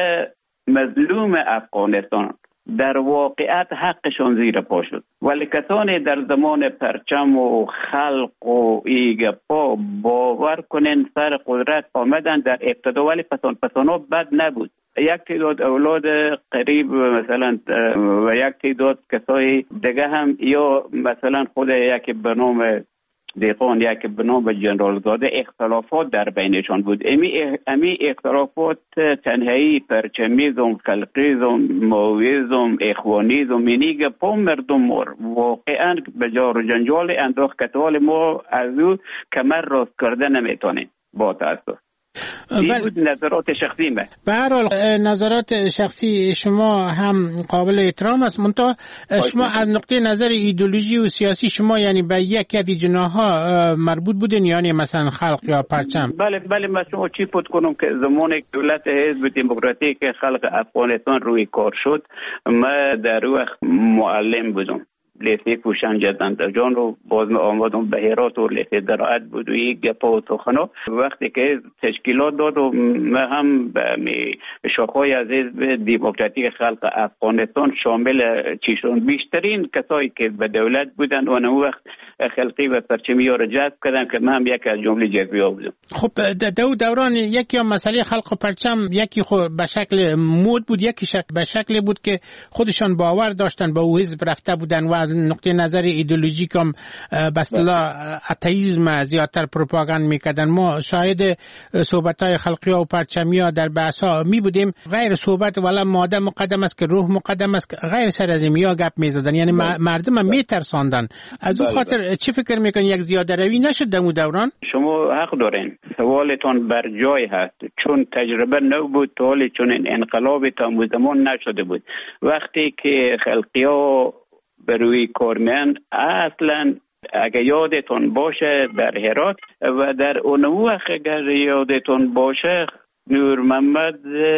مظلوم افغانستان در واقعیت حقشون زیر پا شد، ولی کسانی در زمان پرچم و خلق و ایگپا باور کنن سر قدرت آمدن در ابتدا، ولی پسانا بد نبود. یک تعداد اولاد قریب مثلا و یک تعداد کسای دیگه هم، یا مثلا خود یک به نام دیقان، یک به نام جنرال زاده، اختلافات در بینشان بود. امی اختلافات تنهایی پرچمیزم، خلقیزم، ماویزم، اخوانیزم، اینیگه پا مردم واقعا به جار و جنجال انداخت که حال ما از او کمر راست کرده نمیتونیم با تاسف. این بود نظرات شخصی من. به هر حال نظرات شخصی شما هم قابل احترام است، منتها شما از نقطه نظر ایدئولوژی و سیاسی شما یعنی به یک از جناح‌ها مربوط بودین، یعنی مثلا خلق یا پرچم؟ بله من شما چی پود کنم که زمان دولت حزب دموکراتیک خلق افغانستان روی کار شد، من در وقت معلم بودم، لیسه کوشن جدند جان رو باز آمدم به هرات و لیسه درآت بود و یک گپا و توخنا. وقتی که تشکیلات داد و من هم به شاخهای از حزب دموکراتیک خلق افغانستان شامل چیشون بیشترین کسایی که به دولت بودن و اون وقت خلقی و پرچمی ها رو جذب کردم که من هم یک از جمله جذبی ها بودم. خب دوران یکی هم مسئله خلق و پرچم یکی خود به شکل مود بود، یکی به شکل بود که خودشان باور داشتن به او حزب رفته بودن و از نقطه نظر ایدئولوژیک هم به اصطلاح اتئیسم زیادتر پروپاگاند میکردن. ما شاهد صحبت‌های خلقی ها و پرچمی ها در بحث‌ها می بودیم، غیر صحبت ولی ماده مقدم است که روح مقدم است، غیر سر از اینیا گپ میزدن، یعنی مردم هم میترساندن. از اون خاطر چی فکر میکنین یک زیاده روی نشد در اون دوران؟ شما حق دارین، سوالتون بر جای هست، چون تجربه نبود تا حالی، چون این انقلاب تا زمان نشده بود. وقتی که خلقی ها به روی کار میان، اصلا اگه یادتون باشه در هرات و در اون وقت اگر یادتون باشه نور محمد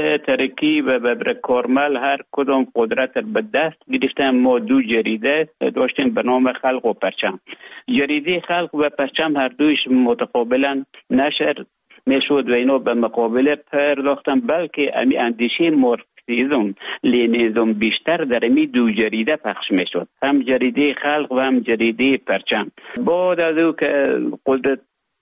ترکی و ببر کارمل هر کدام قدرت به دست گرفتن. ما دو جریده داشتیم به نام خلق و پرچم. جریده خلق و پرچم هر دویش متقابلا نشر میشد و اینا به مقابله پرداختن، بلکه امی اندیشه مارکسیسم لنینیسم بیشتر در امی دو جریده پخش میشد، هم جریده خلق و هم جریده پرچم. بعد از او که قدرت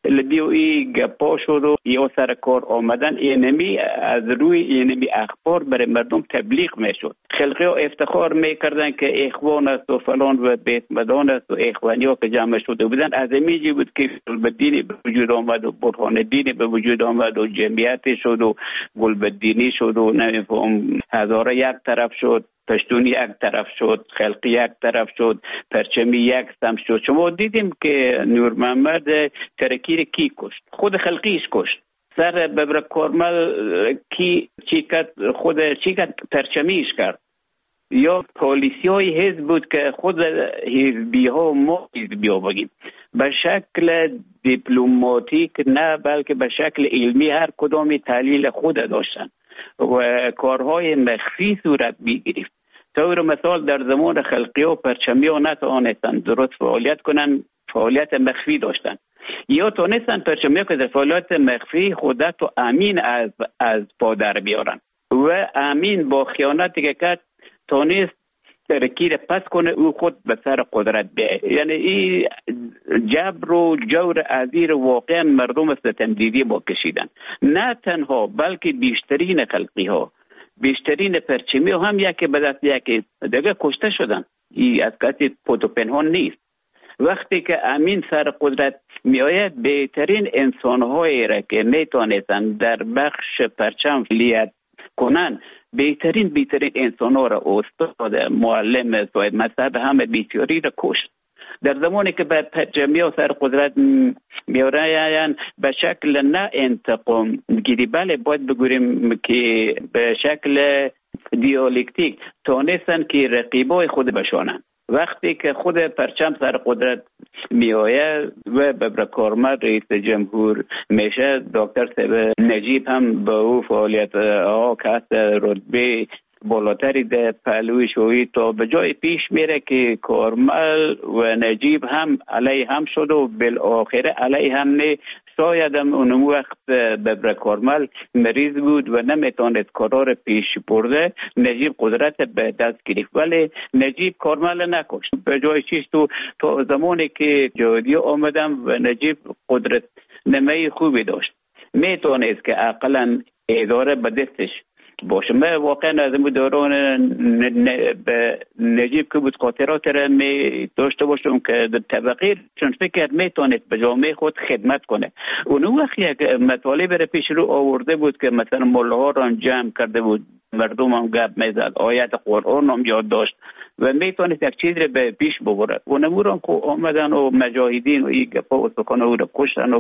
لبیوی گپا شد و یا سر کار آمدن، اینمی از روی اینمی اخبار برای مردم تبلیغ میشد. خلقی ها افتخار میکردن که اخوان است و فلان و بیت مدان است و اخوانی ها که جمع شده بودن. از امیجی بود که گلبدینی به وجود آمد و برهان دینی به وجود آمد و جمعیتی شد و گلبدینی شد و نمیفهم هزاره یک طرف شد، پشتونی یک طرف شد، خلقی یک طرف شد، پرچمی یک سم شد. شما دیدیم که نور محمد ترکی کی کشت؟ خود خلقیش کشت. سر ببر کارمل کی چی کرد؟ پرچمیش کرد. یا پالیسی های حزب بود که خود حزبی ها ما حزبی ها بگیم به شکل دیپلماتیک نه بلکه به شکل علمی هر کدامی تحلیل خود داشتن و کارهای مخفی صورت می‌گرفت. طور مثال در زمان خلقی و پرچمی ها نتوانستن درست فعالیت کنن، فعالیت مخفی داشتن، یا تونستن پرچمی ها که در فعالیت مخفی خودت و امین از پادر بیارن و امین با خیانتی که کرد تونست ترکیر پس کنه او خود به سر قدرت بیه. یعنی این جبر و جور عزیر واقعا مردم ستمدیدی با کشیدن، نه تنها بلکه بیشترین خلقی ها، بیشترین پرچمی ها هم یکی به دست یکی دیگه کشته شدن. این از کسی پود و پنهان نیست. وقتی که امین سر قدرت می آید بهترین انسانهایی را که می توانستند در بخش پرچم فعالیت کنن، بهترین انسان ها را استاد معلم صاحب مذهب همه بیچاری را کشت. در زمانی که به پرچمی سر قدرت میآیند به شکل نه انتقام گیری، بله باید بگوییم که به شکل دیالکتیک تانستن که رقیبای خود بشانند. وقتی که خود پرچم سر قدرت می آید و ببر کارمد رئیس جمهور میشه، دکتر صاحب نجیب هم به او فعالیت ها که رتبه بالاتری در پهلوی شویی تا به جای پیش میره که کارمل و نجیب هم علیه هم شد و بالاخره علیه هم نه. شاید هم اون وقت ببر کارمل مریض بود و نمیتواند کارا پیش برده، نجیب قدرت به دست گرفت، ولی نجیب کارمل نکشت. به جای چیز تو زمانی که جهادی آمدم و نجیب قدرت نمای خوبی داشت، میتونست که اقلا اداره به دستش باشه. من واقعا از این دوران نجیب که بود خاطرات را می داشته باشم که طبقه چون فکر میتونست به جامعه خود خدمت کنه. اون وقت یک مطالب را پیش رو آورده بود که مثلا ملاها را جمع کرده بود، مردم هم گپ میزد، آیت قرآن هم یاد داشت و میتونست یک چیز را به پیش ببره. اون امور هم آمدن و مجاهدین و این گپا و سکان او را کشتن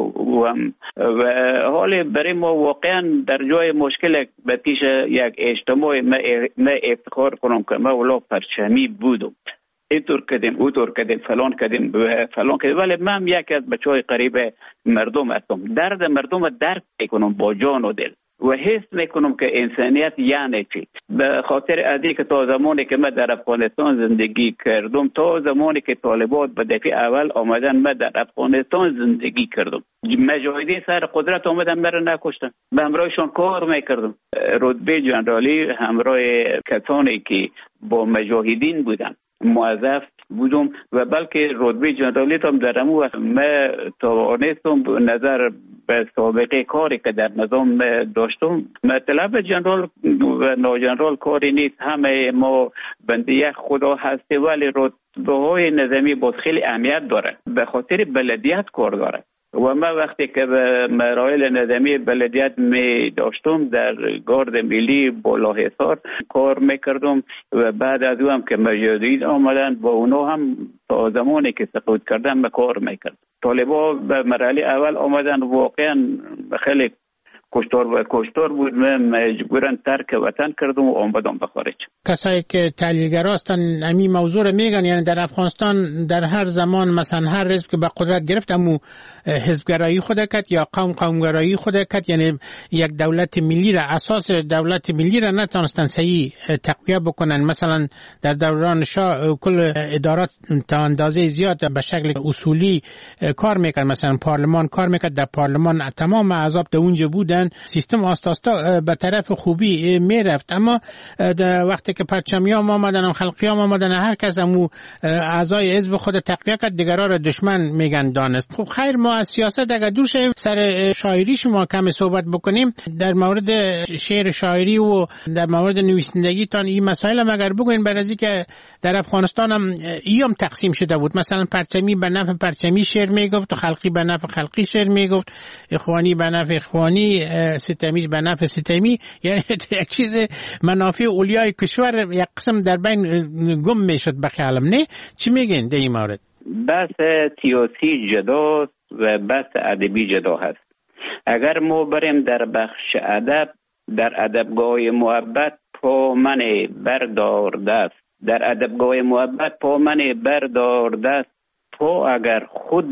و حال برای ما واقعا در جای مشکل به پیش یک اجتماع ما افتخار کنم که ما ولا پرچمی بودم، اینطور کردیم اونطور کردیم فلان کردیم ولی من یک از بچهای قریب مردم هستم. درد مردم درک میکنم با جان و دل و حس میکنم که انسانیت یعنی چی. به خاطر ازی که تا زمانی که من در افغانستان زندگی کردم، تا زمانی که طالبان به دفعه اول آمدن من در افغانستان زندگی کردم، مجاهدین سر قدرت آمدن مرا نکشتن، به همراهشان کار میکردم، رتبه جنرالی همراه کسانی که با مجاهدین بودن موظف بودم و بلکه رتبه جنرالی هم در امو وقت من توانستم نظر به سابقه کاری که در نظام داشتم. مطلب جنرال و ناجنرال کاری نیست، همه ما بنده یک خدا هستی، ولی رتبه های نظامی باز خیلی اهمیت داره، به خاطر بلدیت کار داره و من وقتی که به مراحل نظامی بلدیت می داشتم در گارد ملی بالاحصار کار میکردم و بعد از او هم که مجاهدین آمدن با اونا هم تا زمانی که سقوط کردن کار میکرد. طالبا به مرحله اول آمدن واقعا خیلی کشتار بود، من مجبورن ترک وطن کردم و آمدم به خارج. کسایی که تحلیلگرا هستن همین موضوع رو میگن، یعنی در افغانستان در هر زمان مثلا هر حزب که به قدرت گرفت امو حزبگرایی خود کرد یا قومگرایی خود کرد، یعنی یک دولت ملی را، اساس دولت ملی را نتونستن صحیح تقویه بکنن. مثلا در دوران شاه کل ادارات تا اندازه زیاد به شکل اصولی کار میکرد، مثلا پارلمان کار میکرد، در پارلمان تمام احزاب در اونجا بودن، سیستم آستاستا به طرف خوبی میرفت. اما وقتی که پرچمیام آمدن و خلقیام آمدن، هر کس امو اعضای حزب خود تقویه کرد، دیگران را دشمن میگن دانست. خب خیر، ما از سیاست اگر دور شیم سر شاعری شما کم صحبت بکنیم، در مورد شعر شاعری و در مورد نویسندگی تان این مسائل هم اگر بگوین، برای که در افغانستان هم ایام تقسیم شده بود، مثلا پرچمی به نفع پرچمی شعر میگفت و خلقی به نفع خلقی شعر میگفت، اخوانی به نفع اخوانی، ستمیش به نفع ستمی، یعنی یک چیز منافع اولیای کشور یک قسم در بین گم میشد به خیالم. نه چی میگین در این مورد؟ بحث سیاسی جداست و بحث ادبی جدا هست. اگر ما بریم در بخش ادب، در ادبگاه محبت پا من بردار دست، در ادبگاه محبت پا من بردار دست، پا اگر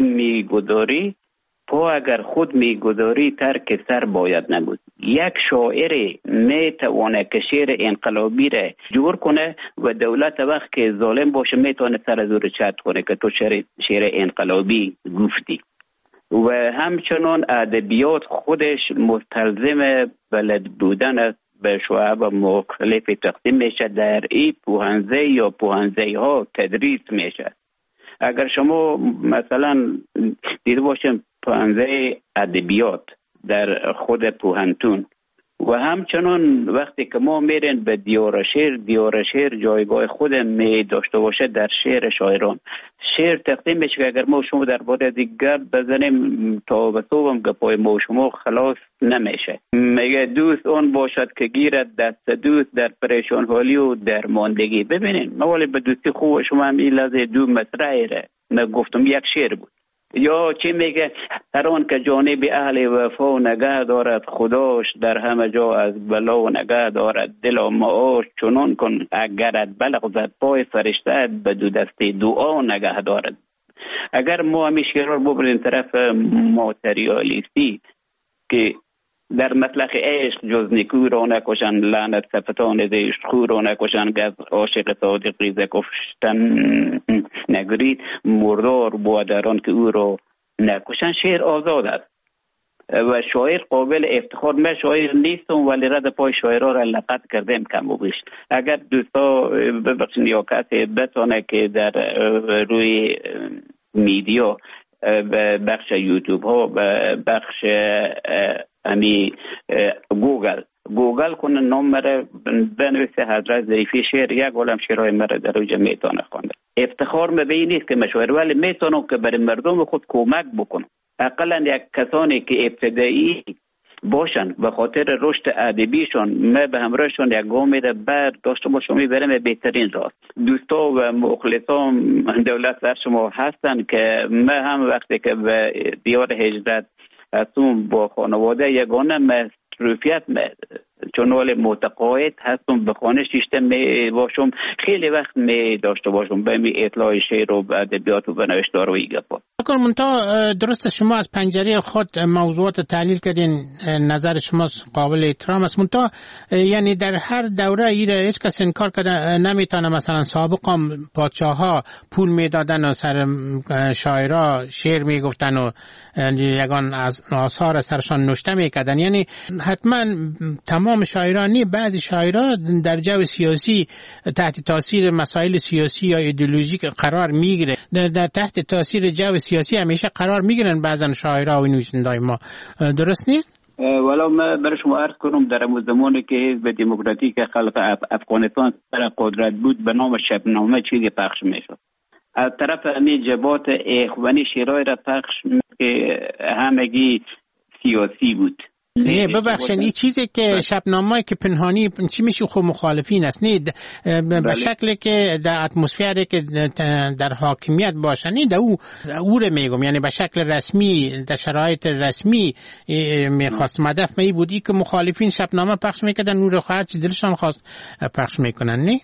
خود میگذاری ترک سر باید نبود. یک شاعر میتونه که شعر انقلابی را جور کنه و دولت وقت که ظالم باشه میتونه سر زور چت کنه که تو شعر انقلابی گفتی. و همچنان ادبیات خودش مستلزم بلد بودن است، به شعب مختلف تقسیم میشه، در این پوهنزه یا پوهنزه ها تدریس میشه. اگر شما مثلا دیده باشیم پوهنزه ادبیات در خود پوهنتون و همچنان وقتی که ما میرین به دیار شعر جایگاه خود می داشته باشه در شعر شاعران. شعر تقدیم میشه که اگر ما شما در باره دیگر بزنیم تا به صبحم گپای ما شما خلاص نمیشه. میگه دوست اون باشد که گیرد دست دوست در پریشان حالی و در ماندگی. ببینین موالی به دوستی خوب شما هم این لحظه دو مصرعی ره گفتم یک شعر بود. یا چی میگه؟ هر آن که جانب اهل وفا نگه دارد، خداش در همه جا از بلا نگه دارد. دل معاش چنان کن اگرت بلغزد، پای فرشته به دو دسته دعا نگه دارد. اگر ما همیشه رو ببریم طرف ماتریالیستی که در مطلق عشق جز نیکو را نکشن، لعنت صفتان زشت خو را نکشن، گز عاشق صادقی ز کشتن نگرید، مردار بودران که او را نکشن. شعر آزاد است و شاعر قابل افتخار. من شاعر نیستم ولی رد پای شاعرها را لقد کردم کم و بیش. اگر دوستا ببخشید یا کسی بتونه که در روی میدیا بخش یوتیوب ها بخش گوگل کنه نام مره بنویسه حضرت ظریفی شعر، یک عالم شعرهای مره در اوجه میتونه خونده. افتخار به نیست که مشاعر، ولی میتونم که برای مردم خود کمک بکنم. اقلا یک کسانی که ابتدایی باشن به خاطر رشد ادبیشون، ما به همراهشون یک گام بعد داشته باشم میبرم به بهترین راه. دوستا و مخلصان دولت در شما هستن که ما هم وقتی که به دیار هجرت هستم با خانواده یگانه مصروفیت چون ولی متقاعد هستم به خانه شیشته می باشم، خیلی وقت می داشته باشم به می اطلاع شعر و ادبیات و نوشتار و ایگپا. منتها درست شما از پنجره خود موضوعات تحلیل کردین، نظر شما قابل احترام است. منتها یعنی در هر دوره ایره هیچ کس انکار کرده نمیتونه مثلا سابقا پادشاها پول میدادن و سر شاعرها شعر میگفتن و یگان از آثار سرشان نوشته میکردن. یعنی حتما تمام شاعرانی، بعضی شاعرها در جو سیاسی تحت تاثیر مسائل سیاسی یا ایدئولوژیک قرار میگیره، در تحت تاثیر جو سیاسی همیشه قرار میگیرن بعضن شاعرها و نویسنده‌های ما. درست نیست؟ ولی من برای شما عرض کنم در زمانی که حزب دموکراتیک خلق افغانستان سر قدرت بود به نام شبنامه چیزی پخش میشد. از طرف همین جبهات اخوانی شعرهای را پخش که همگی سیاسی بود. نه ببخشید این چیزی که شبنامه‌ای که پنهانی چی میشه خب مخالفین است، نه به شکلی که در اتمسفری که در حاکمیت باشه، نه او رو میگم، یعنی به شکل رسمی در شرایط رسمی میخواست. هدف می بودی که مخالفین شبنامه پخش میکردن، نور خواهر چی دلشان خواست پخش میکنن. نه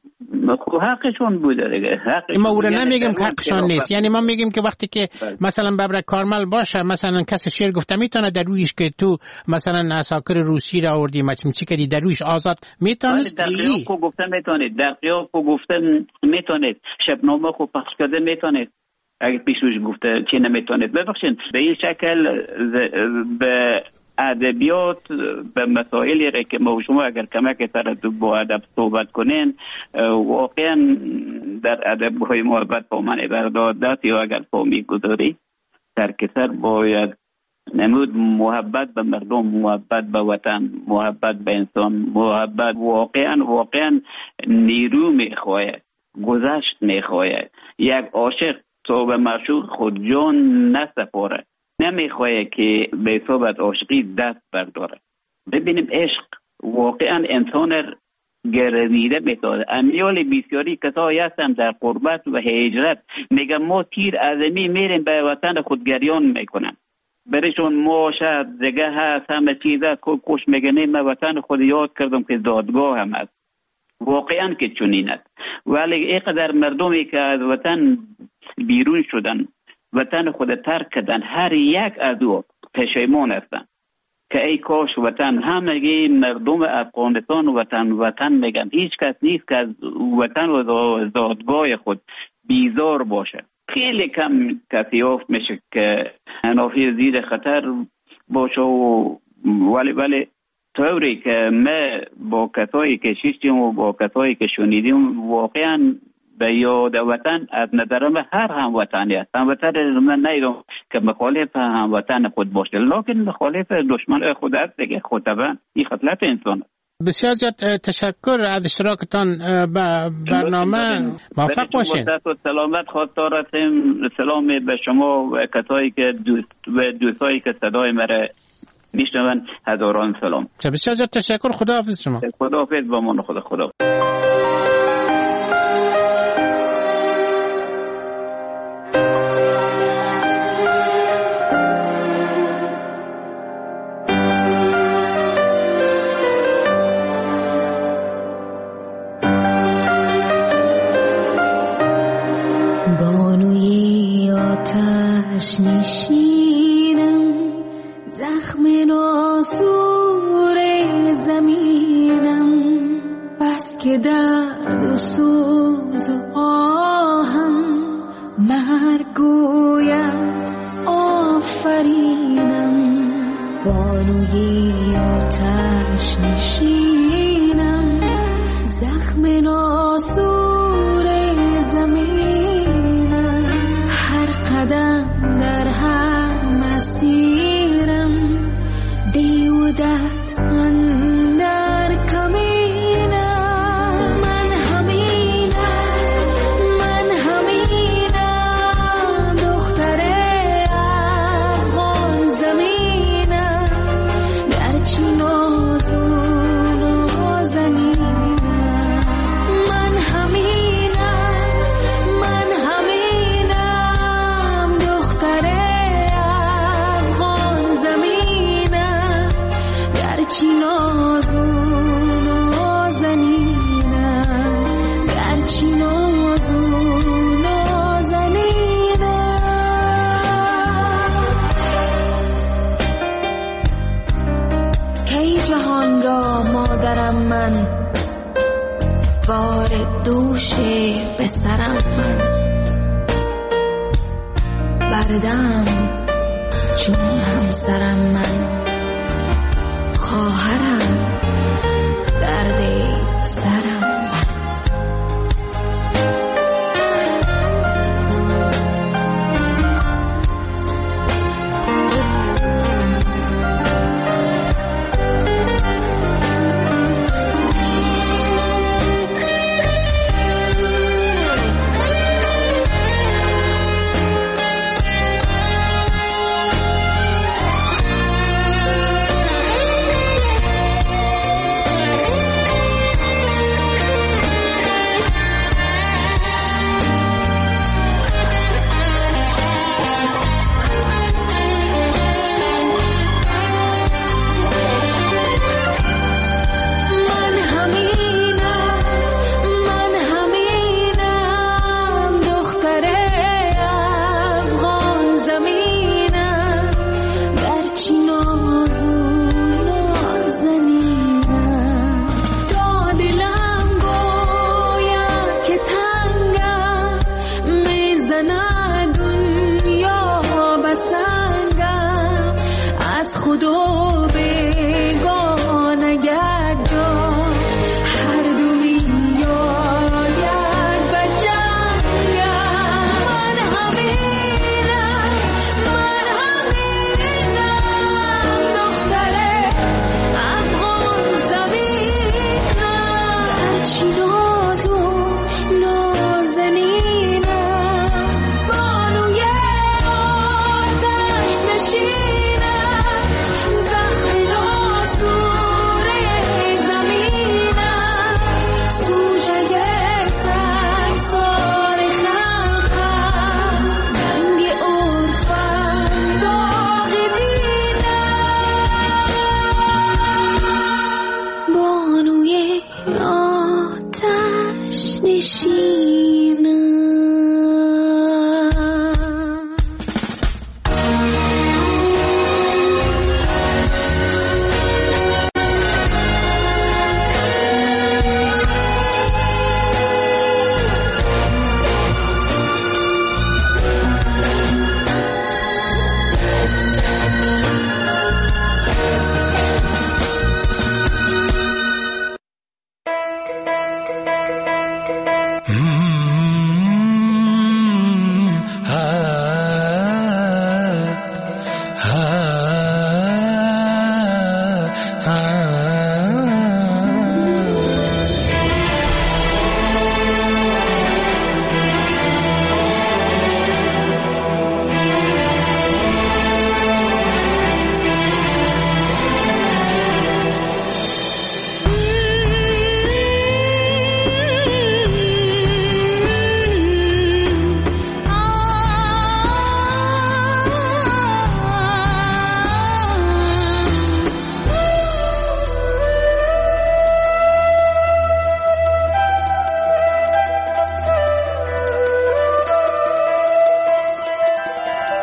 حقشون بوده دیگه. ما او رو نمیگم که حقشون نیست، یعنی ما میگیم که وقتی که مثلا ببرک کارمل باشه، مثلا کسی شعر گفته میتونه در رویش که تو مثلا اساکر روسی را آوردی چی کردی در رویش آزاد میتونست. در قیاب گفته میتونید، در قیاب گفته میتونید، شبنامه خو پخش کرده میتونید. اگه پیشوش گفته چی نمیتونید. ببخشید به این شکل به ادبیات به مسائلی را که ما شما اگر کمک سر با ادب صحبت کنین، واقعا در ادب‌های محبت با من بردادت یا اگر فهمی گذاری در کسر باید نمود محبت به مردم، محبت به وطن، محبت به انسان، محبت واقعا نیرو میخواهد، گذشت میخواهد. یک عاشق تو به معشوق خود جان نسپاره، نمیخواه که به صحبت عاشقی دست برداره. ببینیم عشق واقعا انسان گرمیده میتونه. امیال بسیاری کسایی هستن در قربت و هجرت میگن ما تیر ازمی میریم به وطن خود گریان میکنن، برشون ما شاید زگه هست همه چیز هست کش میگنه من وطن خود یاد کردم که دادگاه هم هست. واقعا که چنین است، ولی اینقدر مردمی که از وطن بیرون شدن، وطن خود ترک کردن، هر یک از او پشیمان هستن که ای کاش وطن، همگی مردم افغانستان وطن میگن. هیچ کس نیست که از وطن و زادگاه خود بیزار باشه. خیلی کم کسی یافت میشه که انافی زیر خطر باشه ولی طوری که ما با کسایی که شیشتیم و با کسایی که شنیدیم واقعا به یاد وطن از نظر من هر هموطنی است. هموطن من نیدم که مخالف هموطن خود باشه، لکن مخالف دشمن خود است دیگه. خطبا این خطلت انسان. بسیار زیاد تشکر از اشتراکتان به برنامه. موفق باشین. سلامت خواستار هستیم. سلام به شما و کسایی که دوستایی که صدای مرا میشنون، هزاران سلام. بسیار زیاد تشکر. خداحافظ شما. خداحافظ با من. خدا. بانوی آتش نشینم، زخم ناسور زمینم، بس که درد و سوز و آهم مرگ گوید آفرینم. بانوی آتش نشینم، زخم ناسور زمینم، هر قدم در هر مسیرم بیودت اندر کمینم. من همینم دختر افغان زمینم، گرچه نازون و زنینم. من همینم دختر افغان زمینم، گرچه نازون و زنینم، گرچه نازون و زنینم. کی جهان را مادرم من، بار دوش به سرم من، بردم چون همسرم من، خواهرم درد سرم من.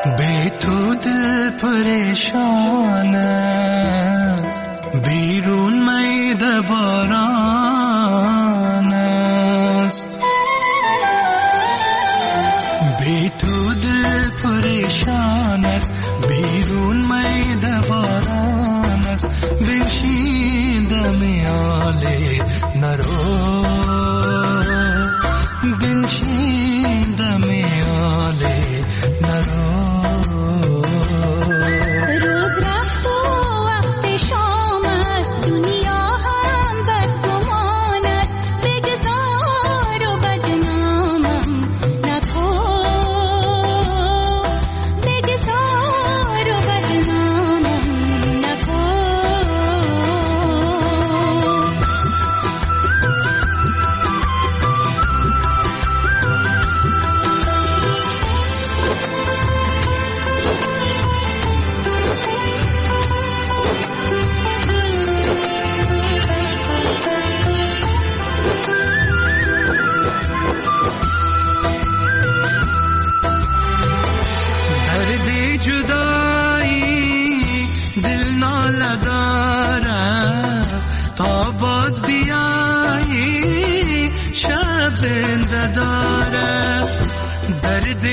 बे तो दिल परेशान است بیرون میده باران است بی تو دل پریشان است بیرون میده باران است بنشین دم آله نرو بنشین دم آله نرو درد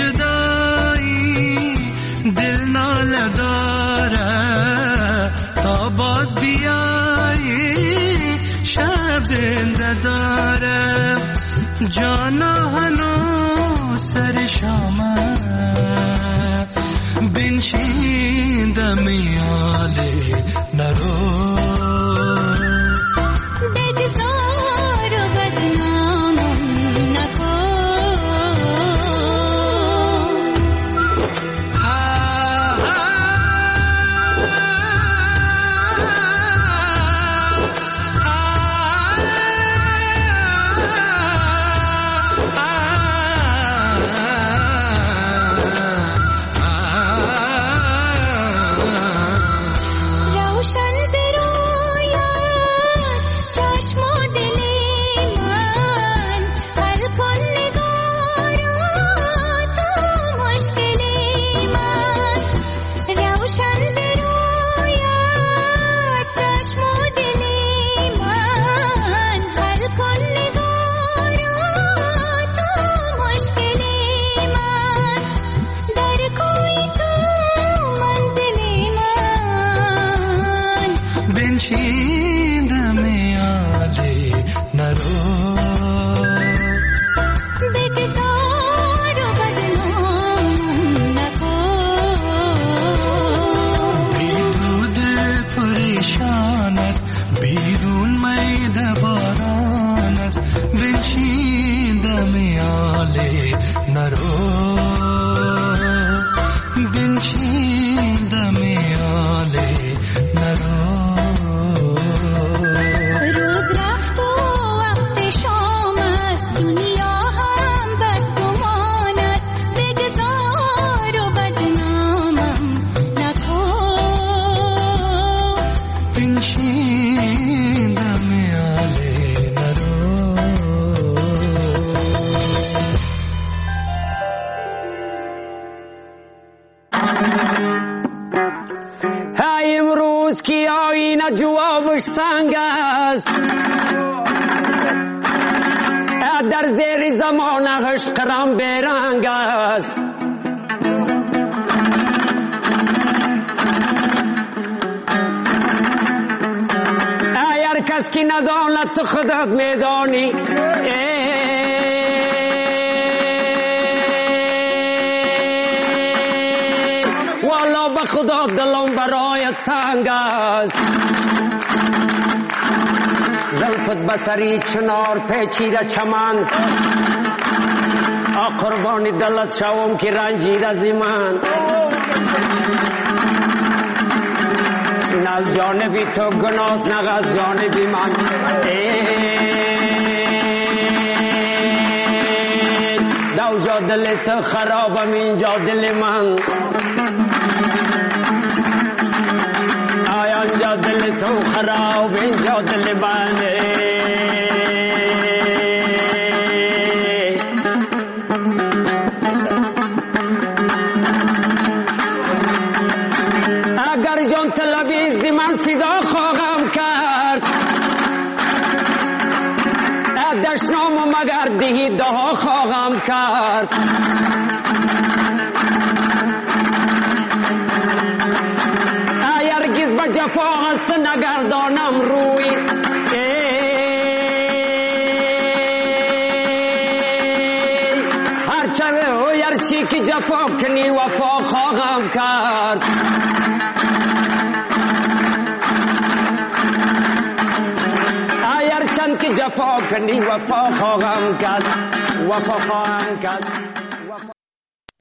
جدایی دل ناله داره تا باز بیایی شب زنده داره جانا هنو سر شامه بنشین دمی آله نرو جوابش سنگ است در زیر زمانش قرم برنگ است اگر کس کی نداند تو خودت میدانی والا به خدا دلم برای تنگ است زلفت بسری چنار پیچیده چمن قربانی دلت شوم که رنجیده زیمن این از جانبی تو گناست نه از جانبی من دو جا دل تو خرابم اینجا دل من آنجا دل تو خراب اینجا دل من کرد. هرگز به جفا هست نگردانم روی، هرچی که جفا کنی وفا خواهم کرد. هرچند که جفا کنی وفا خواهم کرد، وفا خواهم کرد.